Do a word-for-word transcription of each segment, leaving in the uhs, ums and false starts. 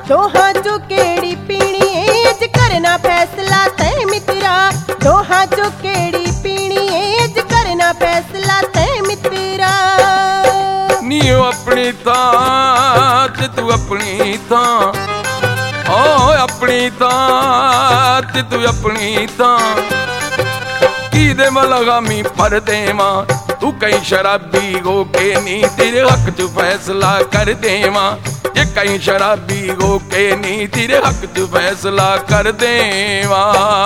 दोहां चो केड़ी पीनी है अज करना फैसला तै मित्रा। दोहां चो केड़ी पीनी है अज करना फैसला तै मित्रा। नी अपनी थां ते तू अपनी थां, ओ अपनी थां ते तू अपनी थां। किदे मलगामी पर देवां तू कहीं शराबी हो के नी तेरे हक च फैसला कर देवां। जे कहीं शराबी हो के नी तेरे हक च फैसला कर देवां।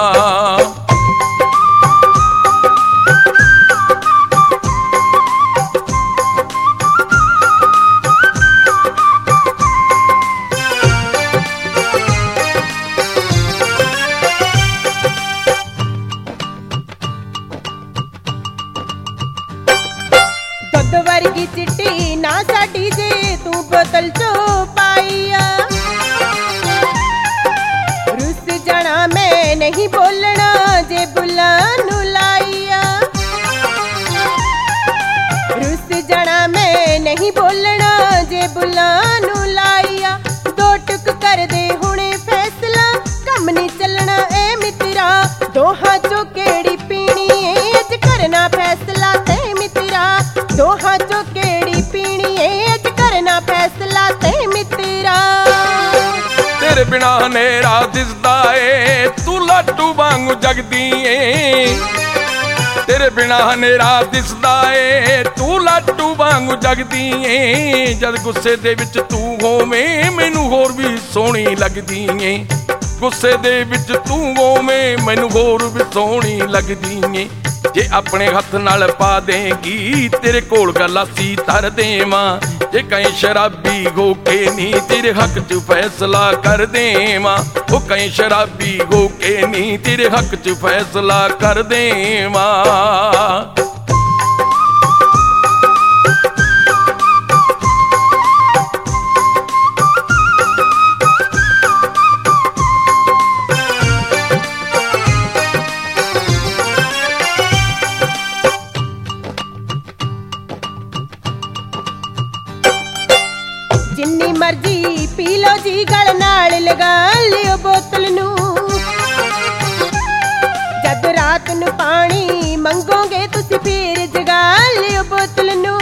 वर्गी चिट्टी ना साडी जे तू बोतल चो पाईया। रुस जाना मैं नहीं बोलना जे बुलानू लाईया। रुस जाना मैं नहीं बोलना जे बुलानू लाईया। दो टुक कर दे हुणे फैसला कम नहीं चलना ए मित्रा। दोहां चो केड़ी पीनी है अज करना फैसला ते मित्रा। दोहां चो केड़ी पीनी है अज करना फैसला ते मित्रा। तेरे बिना हनेरा दिसदा ए तू लाटू वांगू जगदी ए। तेरे बिना हनेरा दिसदा ए तू लाटू वांगू जगदी ए। जद गुस्से दे विच तू होवें मैनू होर भी सोहनी लगदी ए। गुस्से दे विच तू होवें मैनू होर भी सोहनी लगदी ए। जे अपने हथ नाल पा देगी तेरे कोल गलासी तर देवां। जे कहीं शराबी हो के नी तेरे हक च फैसला कर देवां। ओ कहीं शराबी हो के नी तेरे हक च फैसला कर देवां। जिन्नी मर्जी पी लो जी गल नाल लगा लियो बोतल नू। जद रात नू पानी मंगोगे तुसी फिर जगा लियो बोतल नू।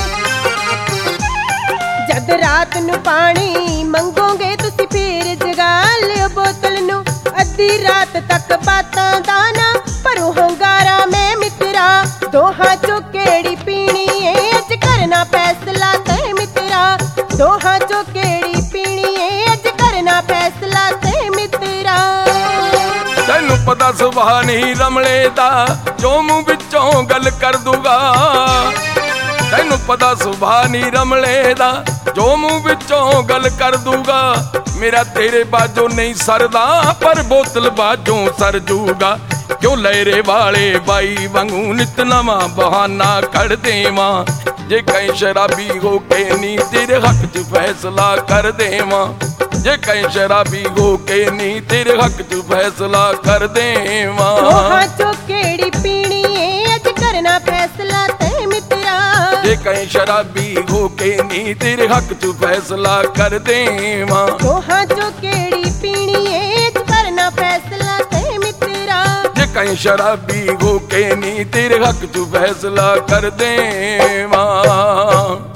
जद रात नू पानी मंगोगे तुसी फिर जगा लियो बोतल नू। अद्धी रात तक बातां दा ना भरो हंगारा मैं मित्रा। दोहां चो केड़ी पीनी है अज करना फैसला ते मित्रा। दोहां चो केड़ी पीनी है अज करना फैसला ते मित्रा। तैनू पता सुभाह नहीं रमले दा जो मुंह विचों गल कर दूगा। तैनू पता सुभाह नहीं रमले दा जो मुंह विचों गल कर दूगा। मेरा तेरे बाजों नहीं सरदा पर बोतल बाजों सर जूगा। क्यों लहरे वाले बाई वांगू नित नवां बहाना कर देवां। जे कहीं शराबी हो के नी तेरे हक च फैसला कर देवां। जे कहीं शराबी हो के नी तेरे हक च फैसला कर देवां। दोहां चो केड़ी पीनी है अज करना फैसला ते मित्रा। जे कहीं शराबी हो के नी तेरे हक च फैसला कर देवां। दोहां चो केड़ी पीनी है अज करना फैसला ते मित्रा। जे कहीं शराबी हो के नी तेरे हक च फैसला कर देवां।